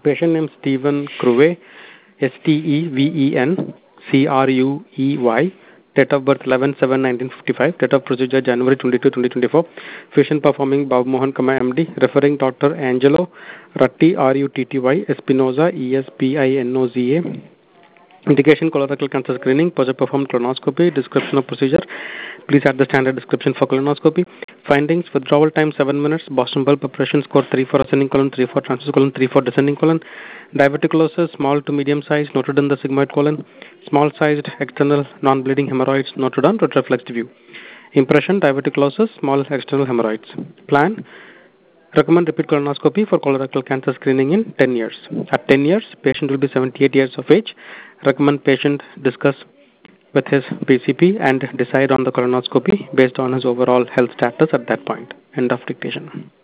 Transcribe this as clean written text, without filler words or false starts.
Patient name Stephen Cruey, Steven Cruey. Date of birth 11/7/1955. Date of procedure January 22, 2024. Patient performing Bob Mohan, MD. Referring Dr. Angelo Rutti, Rutty, Espinoza, Espinoza. Indication colorectal cancer screening. Performed colonoscopy. Description of procedure. Please add the standard description for colonoscopy. Findings: withdrawal time 7 minutes. Boston bulb preparation score 3 for ascending colon, 3 for transverse colon, 3 for descending colon. Diverticulosis small to medium size noted in the sigmoid colon. Small sized external non-bleeding hemorrhoids noted on retroflexed view. Impression: diverticulosis, small external hemorrhoids. Plan: recommend repeat colonoscopy for colorectal cancer screening in 10 years. At 10 years, patient will be 78 years of age. Recommend patient discuss with his PCP and decide on the colonoscopy based on his overall health status at that point. End of dictation.